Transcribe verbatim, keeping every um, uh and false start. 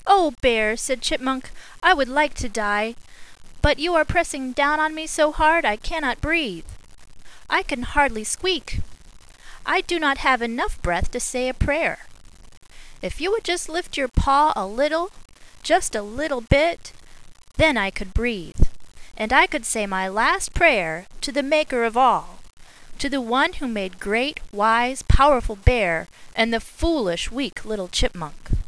"Oh, Bear," said Chipmunk, "I would like to die, but you are pressing down on me so hard I cannot breathe. I can hardly squeak. I do not have enough breath to say a prayer. If you would just lift your paw a little, just a little bit, then I could breathe, and I could say my last prayer to the Maker of all, to the one who made Great, Wise, Powerful Bear and the foolish, weak little Chipmunk."